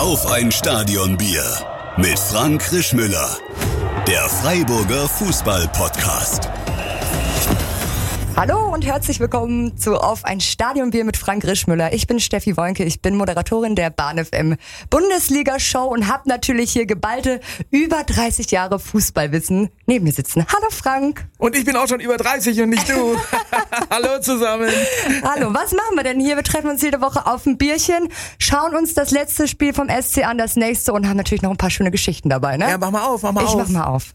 Auf ein Stadionbier mit Frank Rischmüller. Der Freiburger Fußball-Podcast. Hallo und herzlich willkommen zu Auf ein Stadionbier mit Frank Rischmüller. Ich bin Steffi Woinke, ich bin Moderatorin der Bahn FM Bundesliga-Show und habe natürlich hier geballte über 30 Jahre Fußballwissen neben mir sitzen. Hallo Frank. Und ich bin auch schon über 30 und nicht du. Hallo zusammen. Hallo, was machen wir denn hier? Wir treffen uns jede Woche auf ein Bierchen, schauen uns das letzte Spiel vom SC an, das nächste und haben natürlich noch ein paar schöne Geschichten dabei, ne? Ja, mach mal auf. Ich mach mal auf.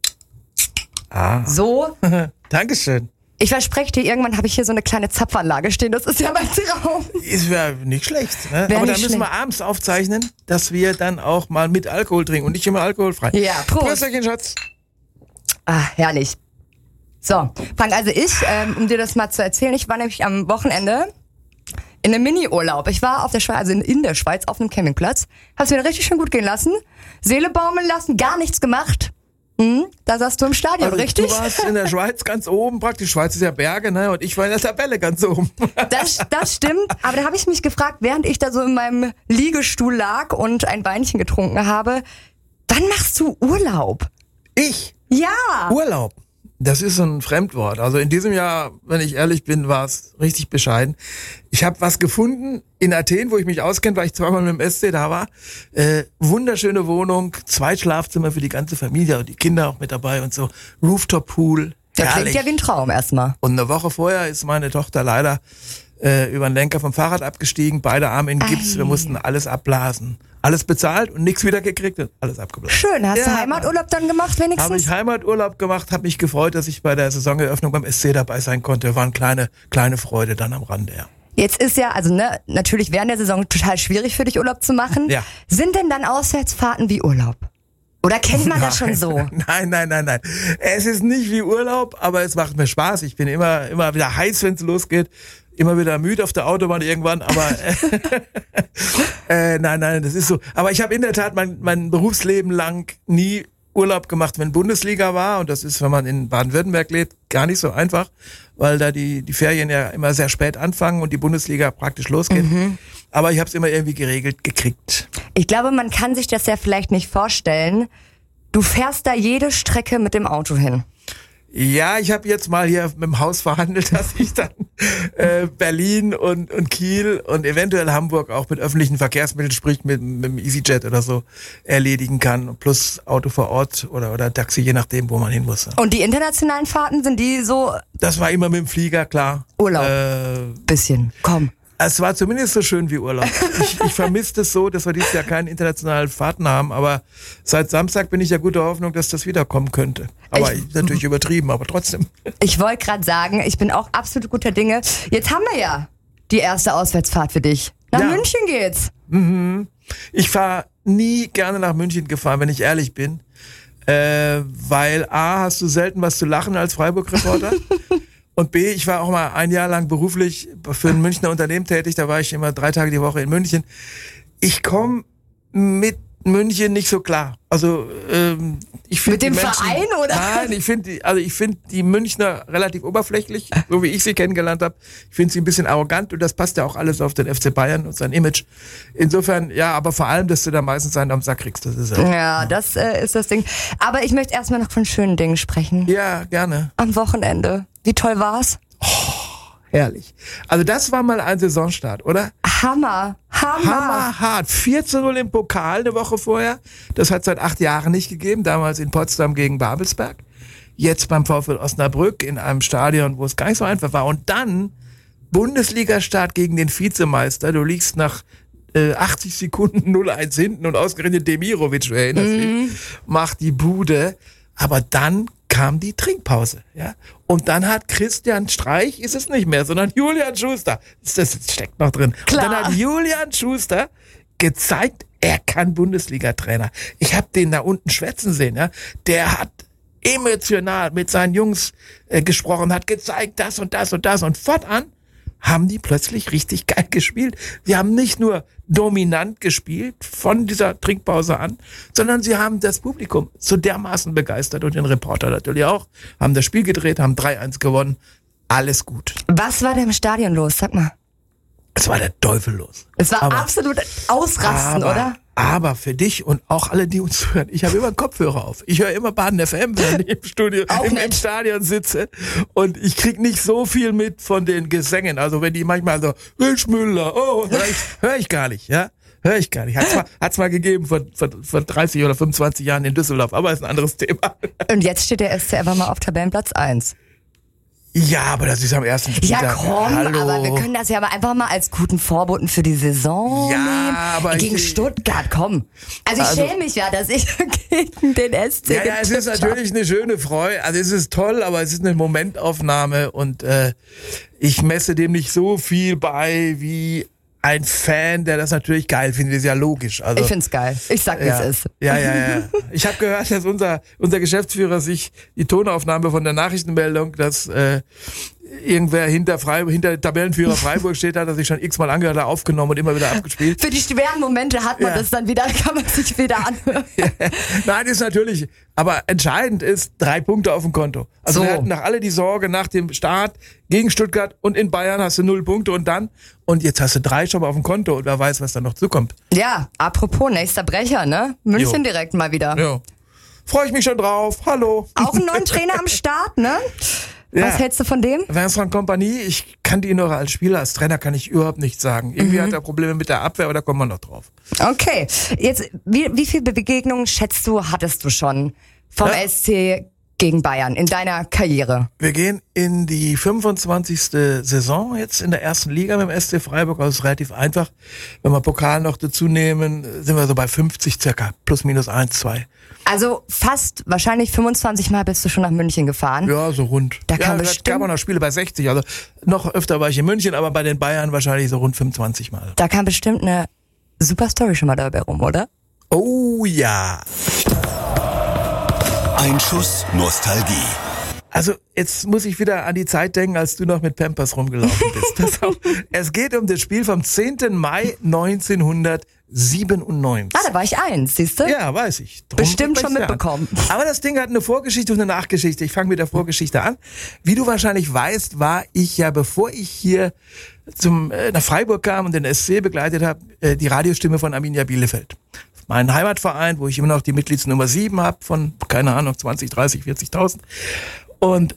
So. Dankeschön. Ich verspreche dir, irgendwann habe ich hier so eine kleine Zapfanlage stehen. Das ist ja mein Traum. Ist ja nicht schlecht. Ne? Aber da müssen wir abends aufzeichnen, dass wir dann auch mal mit Alkohol trinken und nicht immer alkoholfrei. Ja, Prost. Prösterchen, Schatz. Ah, herrlich. So, Frank, also um dir das mal zu erzählen, ich war nämlich am Wochenende in einem Mini-Urlaub. Ich war auf der Schweiz, also in der Schweiz auf einem Campingplatz. Hab's mir richtig schön gut gehen lassen. Seele baumeln lassen, gar nichts gemacht. Da saßt du im Stadion, Also, richtig? Du warst in der Schweiz ganz oben, praktisch. Schweiz ist ja Berge, ne? Und ich war in der Tabelle ganz oben. Das stimmt, aber da habe ich mich gefragt, während ich da so in meinem Liegestuhl lag und ein Weinchen getrunken habe, wann machst du Urlaub? Ich? Ja! Urlaub. Das ist so ein Fremdwort. Also in diesem Jahr, wenn ich ehrlich bin, war es richtig bescheiden. Ich habe was gefunden in Athen, wo ich mich auskenne, weil ich zweimal mit dem SC da war. Wunderschöne Wohnung, 2 Schlafzimmer für die ganze Familie und die Kinder auch mit dabei und so. Rooftop-Pool. Das klingt ja wie ein Traum erstmal. Und eine Woche vorher ist meine Tochter leider über den Lenker vom Fahrrad abgestiegen, beide Arme in Gips. Wir mussten alles abblasen. Alles bezahlt und nichts wieder gekriegt und alles abgeblasen. Schön, hast du Heimaturlaub dann gemacht wenigstens? Habe ich Heimaturlaub gemacht, habe mich gefreut, dass ich bei der Saisoneröffnung beim SC dabei sein konnte. War eine kleine Freude dann am Rande, ja. Jetzt ist ja, natürlich während der Saison total schwierig für dich Urlaub zu machen. Ja. Sind denn dann Auswärtsfahrten wie Urlaub? Oder kennt man das schon so? Nein. Es ist nicht wie Urlaub, aber es macht mir Spaß. Ich bin immer wieder heiß, wenn es losgeht. Immer wieder müde auf der Autobahn irgendwann, aber nein, das ist so. Aber ich habe in der Tat mein Berufsleben lang nie Urlaub gemacht, wenn Bundesliga war. Und das ist, wenn man in Baden-Württemberg lebt, gar nicht so einfach, weil da die Ferien ja immer sehr spät anfangen und die Bundesliga praktisch losgeht. Aber ich habe es immer irgendwie geregelt gekriegt. Ich glaube, man kann sich das ja vielleicht nicht vorstellen. Du fährst da jede Strecke mit dem Auto hin. Ja, ich habe jetzt mal hier mit dem Haus verhandelt, dass ich dann Berlin und Kiel und eventuell Hamburg auch mit öffentlichen Verkehrsmitteln, sprich mit dem EasyJet oder so, erledigen kann. Plus Auto vor Ort oder Taxi, je nachdem, wo man hin muss. Und die internationalen Fahrten, sind die so? Das war immer mit dem Flieger, klar. Urlaub. Bisschen, komm. Es war zumindest so schön wie Urlaub. Ich vermisse es so, dass wir dieses Jahr keine internationalen Fahrten haben, aber seit Samstag bin ich ja guter Hoffnung, dass das wiederkommen könnte. Aber natürlich übertrieben, aber trotzdem. Ich wollte gerade sagen, ich bin auch absolut guter Dinge. Jetzt haben wir ja die erste Auswärtsfahrt für dich. Nach München geht's. Ich fahre nie gerne nach München gefahren, wenn ich ehrlich bin. Weil A, hast du selten was zu lachen als Freiburg-Reporter. Und B, ich war auch mal ein Jahr lang beruflich für ein Münchner Unternehmen tätig, da war ich immer 3 Tage die Woche in München. Ich komme mit München nicht so klar. Also ich finde mit dem Verein oder? Nein, ich finde die Münchner relativ oberflächlich, so wie ich sie kennengelernt habe. Ich finde sie ein bisschen arrogant und das passt ja auch alles auf den FC Bayern und sein Image. Insofern, ja, aber vor allem, dass du da meistens einen am Sack kriegst, das ist ja. Das ist das Ding. Aber ich möchte erstmal noch von schönen Dingen sprechen. Ja, gerne. Am Wochenende. Wie toll war's? Herrlich. Also das war mal ein Saisonstart, oder? Hammerhart. 4:0 im Pokal eine Woche vorher. Das hat es seit 8 Jahren nicht gegeben. Damals in Potsdam gegen Babelsberg. Jetzt beim VfL Osnabrück in einem Stadion, wo es gar nicht so einfach war. Und dann Bundesliga-Start gegen den Vizemeister. Du liegst nach 80 Sekunden 0-1 hinten und ausgerechnet Demirovic, du erinnerst dich, macht die Bude. Aber dann kam die Trinkpause, ja. Und dann hat Christian Streich, ist es nicht mehr, sondern Julian Schuster, das steckt noch drin. Klar. Und dann hat Julian Schuster gezeigt, er kann Bundesliga-Trainer. Ich habe den da unten schwätzen sehen, ja. Der hat emotional mit seinen Jungs gesprochen, hat gezeigt, das und das und das. Und fortan haben die plötzlich richtig geil gespielt. Sie haben nicht nur dominant gespielt von dieser Trinkpause an, sondern sie haben das Publikum so dermaßen begeistert und den Reporter natürlich auch, haben das Spiel gedreht, haben 3-1 gewonnen. Alles gut. Was war da im Stadion los? Sag mal. Es war der Teufel los. Es war absolut ausrasten, oder? Aber für dich und auch alle, die uns hören, ich habe immer einen Kopfhörer auf. Ich höre immer Baden FM, wenn ich im Studio, im Stadion sitze. Und ich krieg nicht so viel mit von den Gesängen. Also wenn die manchmal so, Rischmüller, hör ich gar nicht, ja. Hör ich gar nicht. Hat's mal gegeben vor 30 oder 25 Jahren in Düsseldorf, aber ist ein anderes Thema. Und jetzt steht der SC einfach mal auf Tabellenplatz 1. Ja, aber das ist am ersten Spieltag. Ja, komm, Hallo. aber wir können das ja aber einfach mal als guten Vorboten für die Saison nehmen. Aber gegen Stuttgart, komm. Also ich schäme mich ja, dass ich gegen den SC Ja, es ist natürlich eine schöne Freude. Also es ist toll, aber es ist eine Momentaufnahme und ich messe dem nicht so viel bei wie ein Fan, der das natürlich geil findet, ist ja logisch. Also, ich find's geil. Ich sag, wie es ist. Ja. Ich habe gehört, dass unser Geschäftsführer sich die Tonaufnahme von der Nachrichtenmeldung, dass irgendwer hinter Tabellenführer Freiburg steht, hat er sich schon x-mal angehört, aufgenommen und immer wieder abgespielt. Für die schweren Momente hat man das dann wieder, kann man sich wieder anhören. Nein, ist natürlich, aber entscheidend ist 3 Punkte auf dem Konto. Also wir hatten nach alle die Sorge nach dem Start gegen Stuttgart und in Bayern hast du 0 Punkte und jetzt hast du 3 schon mal auf dem Konto und wer weiß, was da noch zukommt. Ja, apropos nächster Brecher, ne? München direkt mal wieder. Ja. Freue ich mich schon drauf. Hallo. Auch einen neuen Trainer am Start, ne? Was hältst du von dem? Vincent Kompany, ich kannte ihn noch als Spieler, als Trainer kann ich überhaupt nichts sagen. Irgendwie hat er Probleme mit der Abwehr, aber da kommen wir noch drauf. Okay, jetzt wie viele Begegnungen hattest du schon vom SC gegen Bayern in deiner Karriere? Wir gehen in die 25. Saison jetzt in der ersten Liga mit dem SC Freiburg, also ist relativ einfach. Wenn wir Pokal noch dazu nehmen, sind wir so bei 50 circa, plus minus 1, 2. Also fast, wahrscheinlich 25 Mal bist du schon nach München gefahren. Ja, so rund. Da gab auch noch Spiele bei 60, also noch öfter war ich in München, aber bei den Bayern wahrscheinlich so rund 25 Mal. Da kam bestimmt eine super Story schon mal dabei rum, oder? Oh ja. Ein Schuss Nostalgie. Also jetzt muss ich wieder an die Zeit denken, als du noch mit Pampers rumgelaufen bist. Es geht um das Spiel vom 10. Mai 1997. Da war ich 1, siehst du? Ja, weiß ich. Bestimmt schon mitbekommen. Aber das Ding hat eine Vorgeschichte und eine Nachgeschichte. Ich fange mit der Vorgeschichte an. Wie du wahrscheinlich weißt, war ich ja, bevor ich hier nach Freiburg kam und den SC begleitet habe, die Radiostimme von Arminia Bielefeld. Mein Heimatverein, wo ich immer noch die Mitgliedsnummer 7 habe von, keine Ahnung, 20, 30, 40.000. Und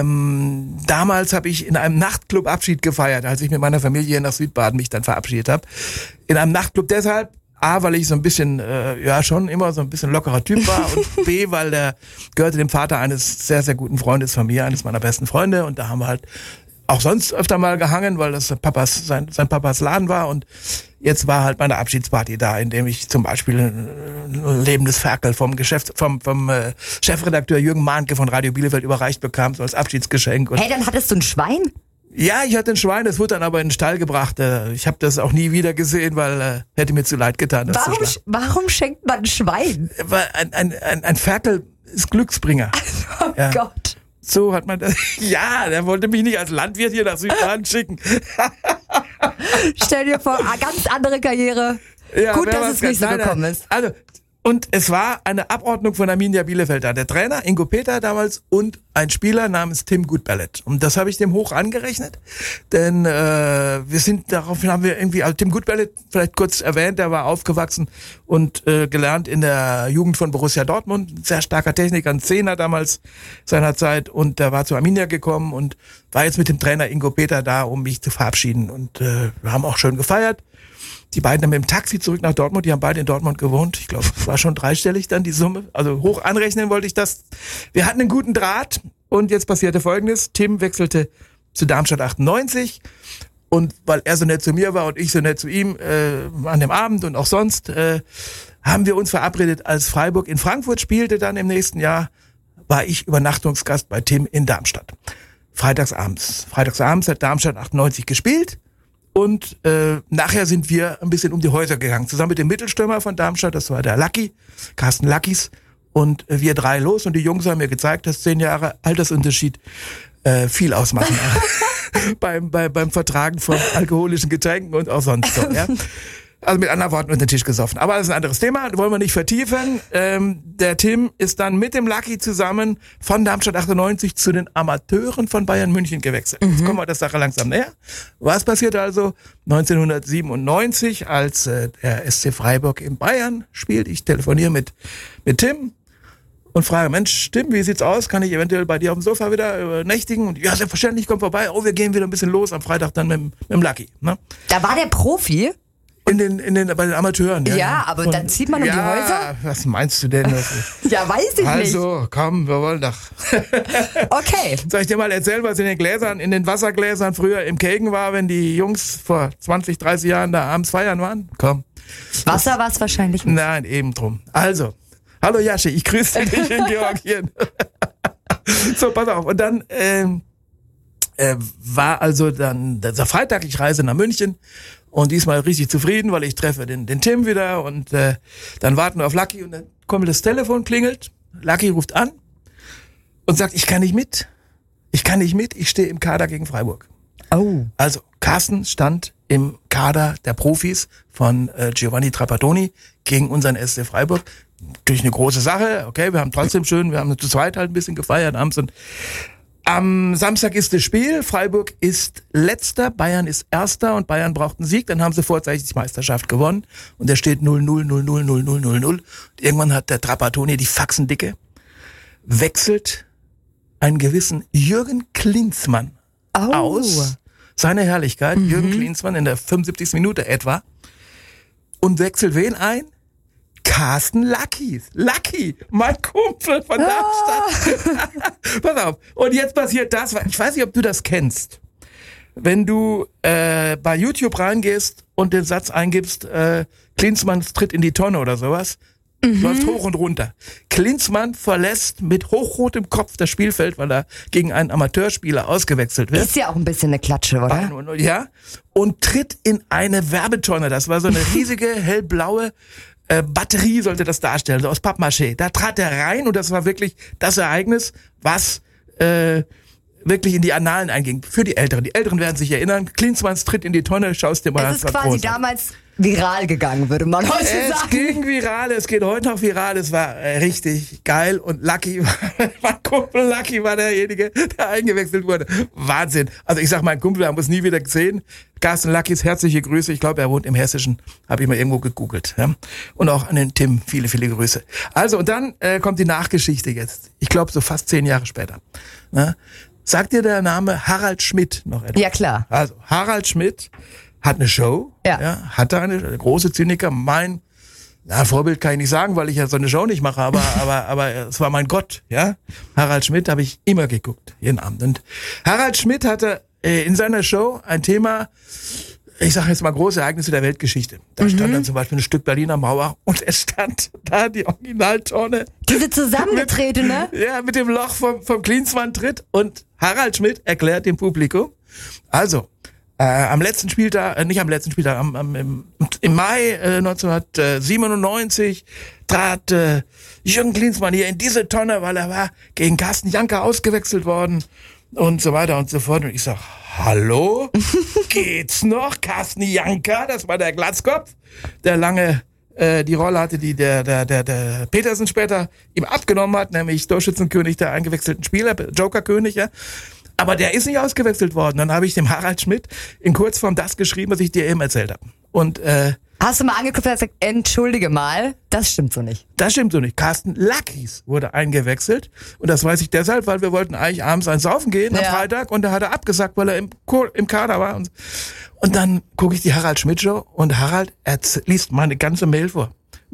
damals habe ich in einem Nachtclub Abschied gefeiert, als ich mit meiner Familie nach Südbaden mich dann verabschiedet habe. In einem Nachtclub deshalb, A, weil ich so ein bisschen, schon immer so ein bisschen lockerer Typ war und B, weil der gehörte dem Vater eines sehr, sehr guten Freundes von mir, eines meiner besten Freunde und da haben wir halt auch sonst öfter mal gehangen, weil das sein Papas Laden war und jetzt war halt meine Abschiedsparty da, in dem ich zum Beispiel ein lebendes Ferkel vom Chefredakteur Jürgen Mahnke von Radio Bielefeld überreicht bekam, so als Abschiedsgeschenk. Hey, dann hattest du ein Schwein? Ja, ich hatte ein Schwein, das wurde dann aber in den Stall gebracht. Ich habe das auch nie wieder gesehen, weil hätte mir zu leid getan. Warum schenkt man ein Schwein? Weil ein Ferkel ist Glücksbringer. Oh ja. Gott. So hat man das. Ja, der wollte mich nicht als Landwirt hier nach Südbaden schicken. Stell dir vor, ganz andere Karriere. Ja, gut, dass es nicht so gekommen ist. Also, und es war eine Abordnung von Arminia Bielefeld da. Der Trainer, Ingo Peter damals, und ein Spieler namens Tim Gutballett. Und das habe ich dem hoch angerechnet, denn daraufhin haben wir irgendwie, also Tim Gutballett, vielleicht kurz erwähnt, der war aufgewachsen und gelernt in der Jugend von Borussia Dortmund, sehr starker Techniker, ein Zehner damals seinerzeit, und der war zu Arminia gekommen und war jetzt mit dem Trainer Ingo Peter da, um mich zu verabschieden. Und wir haben auch schön gefeiert. Die beiden dann mit dem Taxi zurück nach Dortmund, die haben beide in Dortmund gewohnt. Ich glaube, es war schon dreistellig dann die Summe. Also hoch anrechnen wollte ich das. Wir hatten einen guten Draht und jetzt passierte Folgendes. Tim wechselte zu Darmstadt 98 und weil er so nett zu mir war und ich so nett zu ihm an dem Abend und auch sonst, haben wir uns verabredet, als Freiburg in Frankfurt spielte dann im nächsten Jahr, war ich Übernachtungsgast bei Tim in Darmstadt. Freitagsabends hat Darmstadt 98 gespielt. Und nachher sind wir ein bisschen um die Häuser gegangen, zusammen mit dem Mittelstürmer von Darmstadt, das war der Lucky, Carsten Luckys, und wir 3 los. Und die Jungs haben mir gezeigt, dass 10 Jahre Altersunterschied viel ausmachen beim Vertragen von alkoholischen Getränken und auch sonst so. Ja. Also mit anderen Worten unter den Tisch gesoffen. Aber das ist ein anderes Thema, das wollen wir nicht vertiefen. Der Tim ist dann mit dem Lucky zusammen von Darmstadt 98 zu den Amateuren von Bayern München gewechselt. Jetzt kommen wir der Sache langsam näher. Was passiert also 1997, als der SC Freiburg in Bayern spielt? Ich telefoniere mit Tim und frage, Mensch, Tim, wie sieht's aus? Kann ich eventuell bei dir auf dem Sofa wieder nächtigen? Und ja, selbstverständlich, komm vorbei. Oh, wir gehen wieder ein bisschen los am Freitag dann mit dem Lucky. Ne? Da war der Profi? Bei den Amateuren. Ja, aber dann zieht man um die Häuser? Was meinst du denn? Ja, weiß ich nicht. Also, komm, wir wollen doch. Okay. Soll ich dir mal erzählen, was in den Wassergläsern früher im Kegen war, wenn die Jungs vor 20, 30 Jahren da abends feiern waren? Komm. Wasser war es wahrscheinlich nicht. Nein, eben drum. Also, hallo Jasche, ich grüße dich in Georgien. So, pass auf. Und dann war also dann der Freitag, ich reise nach München. Und diesmal richtig zufrieden, weil ich treffe den Tim wieder und dann warten wir auf Lucky und dann kommt das Telefon, klingelt. Lucky ruft an und sagt, ich kann nicht mit, ich stehe im Kader gegen Freiburg. Oh. Also Carsten stand im Kader der Profis von Giovanni Trapattoni gegen unseren SC Freiburg. Natürlich eine große Sache, okay, wir haben zu zweit halt ein bisschen gefeiert abends und am Samstag ist das Spiel, Freiburg ist Letzter, Bayern ist Erster und Bayern braucht einen Sieg, dann haben sie vorzeitig die Meisterschaft gewonnen und da steht 0-0, 0-0, 0-0, 0-0. Und irgendwann hat der Trapattoni die Faxendicke, wechselt einen gewissen Jürgen Klinsmann aus, seine Herrlichkeit, Jürgen Klinsmann in der 75. Minute etwa, und wechselt wen ein? Carsten Lucky, mein Kumpel von Darmstadt. Pass auf. Und jetzt passiert das, ich weiß nicht, ob du das kennst. Wenn du bei YouTube reingehst und den Satz eingibst, Klinsmanns tritt in die Tonne oder sowas, läuft hoch und runter. Klinsmann verlässt mit hochrotem Kopf das Spielfeld, weil er gegen einen Amateurspieler ausgewechselt wird. Ist ja auch ein bisschen eine Klatsche, oder? Ja. Und tritt in eine Werbetonne. Das war so eine riesige, hellblaue Batterie sollte das darstellen, so aus Pappmaché. Da trat er rein und das war wirklich das Ereignis, was wirklich in die Annalen einging. Für die Älteren. Die Älteren werden sich erinnern. Klinsmanns tritt in die Tonne, schaust dir mal an. Es ist quasi damals viral gegangen, würde man heute sagen. Es ging viral, es geht heute noch viral. Es war richtig geil und Lucky, mein Kumpel Lucky war derjenige, der eingewechselt wurde. Wahnsinn. Also ich sag, mein Kumpel, wir haben uns nie wieder gesehen. Carsten Luckys herzliche Grüße. Ich glaube, er wohnt im Hessischen. Habe ich mal irgendwo gegoogelt. Ja? Und auch an den Tim viele, viele Grüße. Also und dann kommt die Nachgeschichte jetzt. Ich glaube, so fast 10 Jahre später. Na? Sagt dir der Name Harald Schmidt noch etwas? Ja, klar. Also Harald Schmidt hat eine Show, hatte eine große Zyniker. Mein Vorbild kann ich nicht sagen, weil ich ja so eine Show nicht mache, aber es war mein Gott, ja. Harald Schmidt habe ich immer geguckt, jeden Abend. Und Harald Schmidt hatte in seiner Show ein Thema, ich sage jetzt mal große Ereignisse der Weltgeschichte. Da stand dann zum Beispiel ein Stück Berliner Mauer und es stand da die Originaltonne. Diese zusammengetretene? Mit dem Loch vom Klinsmann tritt und Harald Schmidt erklärt dem Publikum, also im Mai 1997 trat Jürgen Klinsmann hier in diese Tonne, weil er war gegen Carsten Janka ausgewechselt worden und so weiter und so fort. Und ich sag, hallo, geht's noch? Carsten Janka, das war der Glatzkopf, der lange die Rolle hatte, die der Petersen später ihm abgenommen hat, nämlich Torschützenkönig der eingewechselten Spieler, Jokerkönig, ja. Aber der ist nicht ausgewechselt worden. Dann habe ich dem Harald Schmidt in Kurzform das geschrieben, was ich dir eben erzählt habe. Und hast du mal angeguckt und gesagt, entschuldige mal, das stimmt so nicht. Das stimmt so nicht. Carsten Luckys wurde eingewechselt. Und das weiß ich deshalb, weil wir wollten eigentlich abends ein Saufen gehen am Freitag. Und da hat er abgesagt, weil er im Kader war. Und dann gucke ich die Harald Schmidt Show und Harald liest meine ganze Mail vor.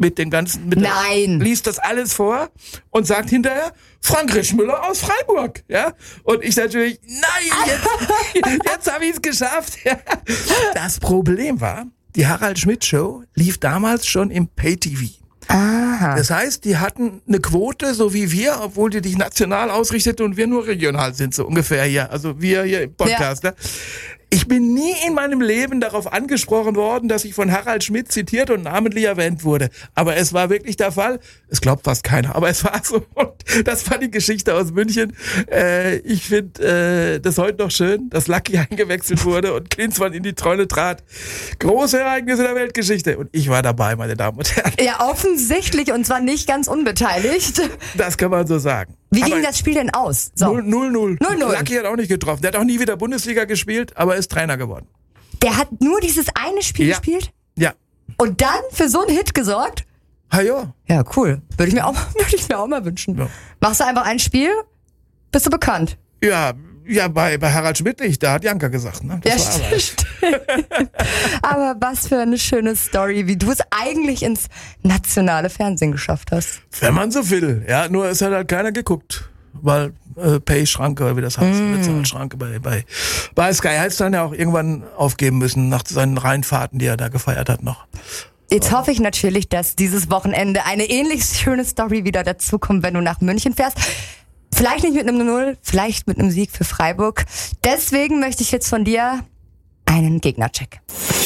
Liest das alles vor und sagt hinterher, Frank Rischmüller aus Freiburg, ja. Und ich natürlich, nein, jetzt habe ich es geschafft. Ja. Das Problem war, die Harald Schmidt Show lief damals schon im Pay-TV. Aha. Das heißt, die hatten eine Quote, so wie wir, obwohl die dich national ausrichteten und wir nur regional sind, so ungefähr hier. Also wir hier im Podcast. Ja. Ne? Ich bin nie in meinem Leben darauf angesprochen worden, dass ich von Harald Schmidt zitiert und namentlich erwähnt wurde. Aber es war wirklich der Fall. Es glaubt fast keiner, aber es war so. Und das war die Geschichte aus München. Ich finde das heute noch schön, dass Lucky eingewechselt wurde und Klinsmann in die Trolle trat. Große Ereignisse der Weltgeschichte. Und ich war dabei, meine Damen und Herren. Ja, offensichtlich, und zwar nicht ganz unbeteiligt. Das kann man so sagen. Wie ging das Spiel denn aus? So. 0-0. 0-0. Lucky hat auch nicht getroffen. Der hat auch nie wieder Bundesliga gespielt, aber ist Trainer geworden. Der hat nur dieses eine Spiel gespielt? Ja. Und dann für so einen Hit gesorgt? Ha ja. Ja, cool. Würde ich mir auch mal wünschen. Ja. Machst du einfach ein Spiel, bist du bekannt. Ja, bei Harald Schmidt nicht. Da hat Janka gesagt. Ne? Das war aber. Stimmt. Aber was für eine schöne Story, wie du es eigentlich ins nationale Fernsehen geschafft hast. Wenn man so will. Ja, nur es hat halt keiner geguckt. Weil Pay-Schranke, wie das heißt, Bezahlschranke bei Sky heißt dann ja auch irgendwann aufgeben müssen nach seinen Rheinfahrten, die er da gefeiert hat noch. Jetzt hoffe ich natürlich, dass dieses Wochenende eine ähnlich schöne Story wieder dazukommt, wenn du nach München fährst. Vielleicht nicht mit einem 0, vielleicht mit einem Sieg für Freiburg. Deswegen möchte ich jetzt von dir einen Gegnercheck.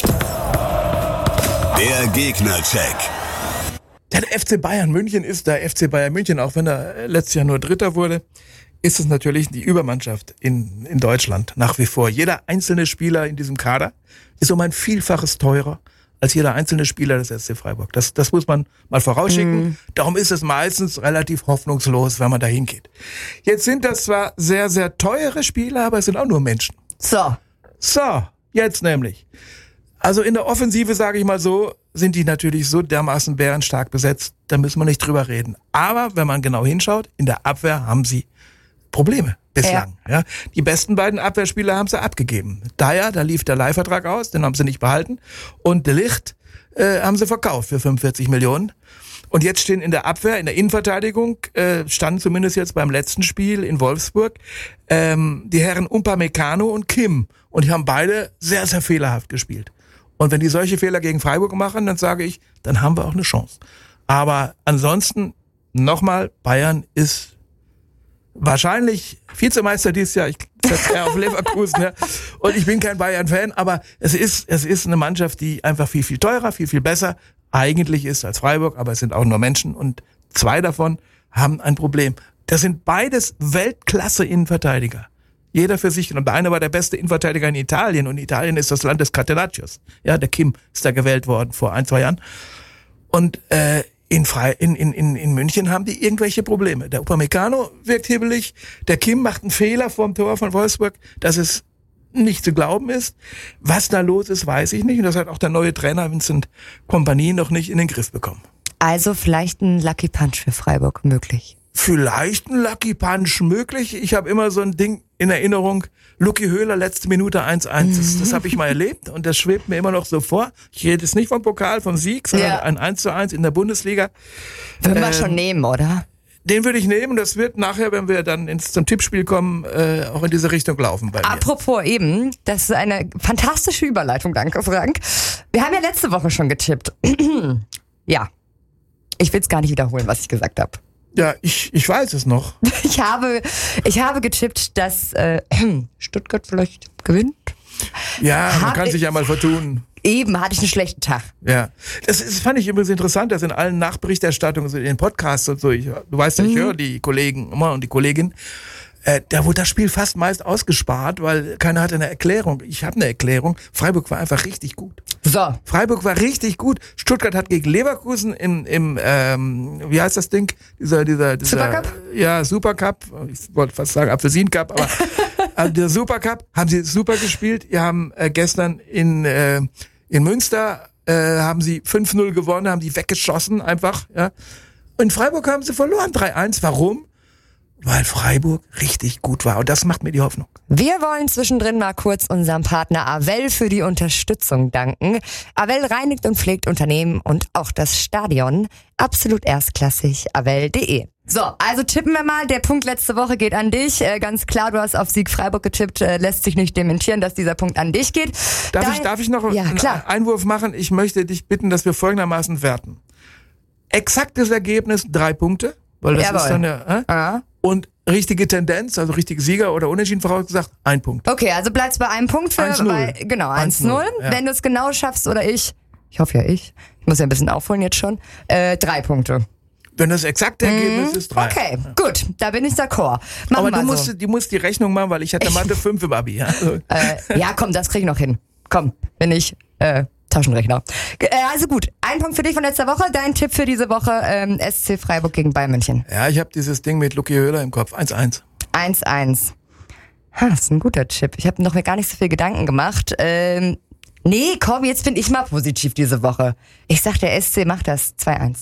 Der Gegnercheck. Der FC Bayern München ist der FC Bayern München, auch wenn er letztes Jahr nur Dritter wurde, ist es natürlich die Übermannschaft in Deutschland nach wie vor. Jeder einzelne Spieler in diesem Kader ist um ein Vielfaches teurer als jeder einzelne Spieler des SC Freiburg. Das muss man mal vorausschicken. Darum ist es meistens relativ hoffnungslos, wenn man da hingeht. Jetzt sind das zwar sehr, sehr teure Spieler, aber es sind auch nur Menschen. So, jetzt nämlich. Also in der Offensive, sage ich mal so, sind die natürlich so dermaßen bärenstark besetzt, da müssen wir nicht drüber reden. Aber wenn man genau hinschaut, in der Abwehr haben sie Probleme bislang. Ja. Die besten beiden Abwehrspieler haben sie abgegeben. Dyer, da lief der Leihvertrag aus, den haben sie nicht behalten. Und De Ligt haben sie verkauft für 45 Millionen. Und jetzt stehen in der Abwehr, in der Innenverteidigung, standen zumindest jetzt beim letzten Spiel in Wolfsburg, die Herren Upamecano und Kim. Und die haben beide sehr, sehr fehlerhaft gespielt. Und wenn die solche Fehler gegen Freiburg machen, dann sage ich, dann haben wir auch eine Chance. Aber ansonsten, nochmal, Bayern ist wahrscheinlich Vizemeister dieses Jahr. Ich setze eher auf Leverkusen. Ja. Und ich bin kein Bayern-Fan, aber es ist eine Mannschaft, die einfach viel, viel teurer, viel, viel besser eigentlich ist als Freiburg. Aber es sind auch nur Menschen und 2 davon haben ein Problem. Das sind beides Weltklasse-Innenverteidiger. Jeder für sich. Und der eine war der beste Innenverteidiger in Italien. Und Italien ist das Land des Catenaccios. Ja, der Kim ist da gewählt worden vor 1-2 Jahren. Und in München haben die irgendwelche Probleme. Der Upamecano wirkt hibbelig. Der Kim macht einen Fehler vorm Tor von Wolfsburg, dass es nicht zu glauben ist. Was da los ist, weiß ich nicht. Und das hat auch der neue Trainer Vincent Kompany noch nicht in den Griff bekommen. Also vielleicht ein Lucky Punch für Freiburg möglich. Vielleicht ein Lucky Punch möglich. Ich habe immer so ein Ding in Erinnerung. Lucky Höhler, letzte Minute 1-1. Das habe ich mal erlebt und das schwebt mir immer noch so vor. Ich rede jetzt nicht vom Pokal, vom Sieg, sondern ein 1:1 in der Bundesliga. Würden wir schon nehmen, oder? Den würde ich nehmen. Das wird nachher, wenn wir dann zum Tippspiel kommen, auch in diese Richtung laufen bei mir. Apropos eben, das ist eine fantastische Überleitung, danke Frank. Wir haben ja letzte Woche schon getippt. Ja, ich will es gar nicht wiederholen, was ich gesagt habe. Ja, ich weiß es noch. Ich habe getippt, dass Stuttgart vielleicht gewinnt. Ja, man kann sich ja mal vertun. Eben, hatte ich einen schlechten Tag. Ja, das fand ich übrigens interessant, dass in allen Nachberichterstattungen, so in den Podcasts und so, du weißt ja, ich höre die Kollegen immer und die Kollegin, da wurde das Spiel fast meist ausgespart, weil keiner hatte eine Erklärung. Ich habe eine Erklärung. Freiburg war einfach richtig gut. So. Freiburg war richtig gut. Stuttgart hat gegen Leverkusen im wie heißt das Ding? Dieser Supercup? Ja, Supercup. Ich wollte fast sagen Apfelsin-Cup, aber also der Supercup haben sie super gespielt. Die haben gestern in Münster haben sie 5-0 gewonnen, haben die weggeschossen einfach. Ja. In Freiburg haben sie verloren 3-1. Warum? Weil Freiburg richtig gut war. Und das macht mir die Hoffnung. Wir wollen zwischendrin mal kurz unserem Partner Avell für die Unterstützung danken. Avell reinigt und pflegt Unternehmen und auch das Stadion. Absolut erstklassig. Avell.de. So, also tippen wir mal. Der Punkt letzte Woche geht an dich. Ganz klar, du hast auf Sieg Freiburg getippt. Lässt sich nicht dementieren, dass dieser Punkt an dich geht. Darf ich noch einen Einwurf machen? Ich möchte dich bitten, dass wir folgendermaßen werten. Exaktes Ergebnis 3 Punkte. Weil das ist dann ja. Und richtige Tendenz, also richtige Sieger oder Unentschieden vorausgesagt, 1 Punkt. Okay, also bleibst bei einem Punkt für 1-0. Genau, 1-0. 1-0, ja. Wenn du es genau schaffst oder ich hoffe ja ich muss ja ein bisschen aufholen jetzt schon, 3 Punkte. Wenn das exakte Ergebnis ist, 3. Okay, gut, da bin ich d'accord. Machen Aber wir du musst die Rechnung machen, weil ich hatte Mathe 5 im Abi. Also. Ja, komm, das krieg ich noch hin. Komm, bin ich Taschenrechner. Also gut, 1 Punkt für dich von letzter Woche. Dein Tipp für diese Woche, SC Freiburg gegen Bayern München. Ja, ich habe dieses Ding mit Lucky Höhler im Kopf. 1-1. 1-1. Das ist ein guter Tipp. Ich habe noch mir gar nicht so viel Gedanken gemacht. Nee, komm, jetzt bin ich mal positiv diese Woche. Ich sag, der SC macht das 2-1.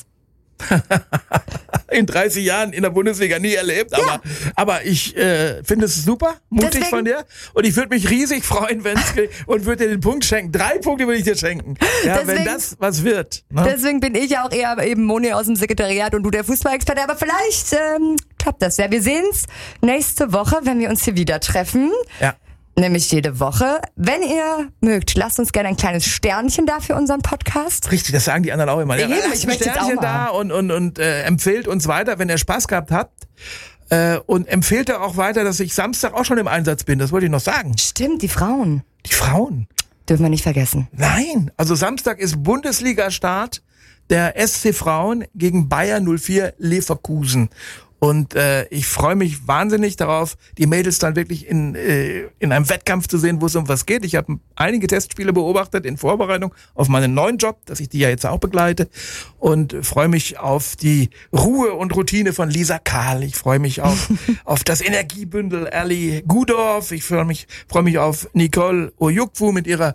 In 30 Jahren in der Bundesliga nie erlebt, aber ich finde es super, mutig von dir und ich würde mich riesig freuen, und würde dir den Punkt schenken. 3 Punkte würde ich dir schenken. Ja, deswegen, wenn das was wird. Ne? Deswegen bin ich ja auch eher eben Moni aus dem Sekretariat und du der Fußballexperte, aber vielleicht klappt das ja. Wir sehen's nächste Woche, wenn wir uns hier wieder treffen. Ja. Nämlich jede Woche. Wenn ihr mögt, lasst uns gerne ein kleines Sternchen da für unseren Podcast. Richtig, das sagen die anderen auch immer. Ja, ich möchte Sternchen jetzt auch mal. Da und empfehlt uns weiter, wenn ihr Spaß gehabt habt. Und empfehlt er auch weiter, dass ich Samstag auch schon im Einsatz bin. Das wollte ich noch sagen. Stimmt, die Frauen. Die Frauen. Dürfen wir nicht vergessen. Nein, also Samstag ist Bundesliga-Start der SC Frauen gegen Bayer 04 Leverkusen. Und ich freue mich wahnsinnig darauf, die Mädels dann wirklich in einem Wettkampf zu sehen, wo es um was geht. Ich habe einige Testspiele beobachtet in Vorbereitung auf meinen neuen Job, dass ich die ja jetzt auch begleite. Und freue mich auf die Ruhe und Routine von Lisa Kahl. Ich freue mich auf das Energiebündel Ellie Gudorf. Ich freue mich auf Nicole Ojukwu mit ihrer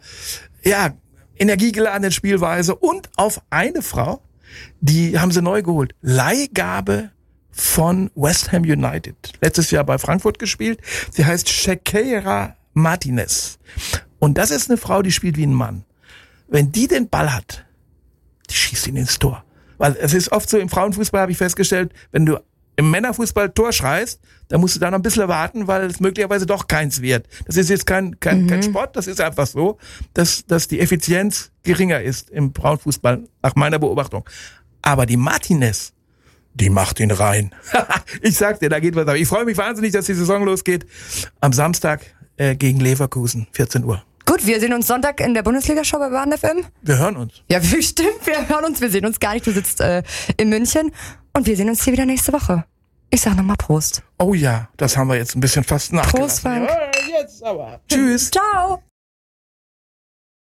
energiegeladenen Spielweise. Und auf eine Frau, die haben sie neu geholt. Leihgabe von West Ham United. Letztes Jahr bei Frankfurt gespielt. Sie heißt Shakira Martinez. Und das ist eine Frau, die spielt wie ein Mann. Wenn die den Ball hat, die schießt ihn ins Tor. Weil es ist oft so, im Frauenfußball habe ich festgestellt, wenn du im Männerfußball Tor schreist, dann musst du da noch ein bisschen warten, weil es möglicherweise doch keins wird. Das ist jetzt kein Sport, das ist einfach so, dass die Effizienz geringer ist im Frauenfußball, nach meiner Beobachtung. Aber die Martinez, die macht ihn rein. Ich sag dir, da geht was ab. Ich freue mich wahnsinnig, dass die Saison losgeht. Am Samstag gegen Leverkusen, 14 Uhr. Gut, wir sehen uns Sonntag in der Bundesliga-Show bei Baden FM. Wir hören uns. Ja, stimmt, wir hören uns. Wir sehen uns gar nicht. Du sitzt in München. Und wir sehen uns hier wieder nächste Woche. Ich sag nochmal Prost. Oh ja, das haben wir jetzt ein bisschen fast nachgelassen. Prost, Frank. Ja, jetzt aber. Tschüss. Ciao.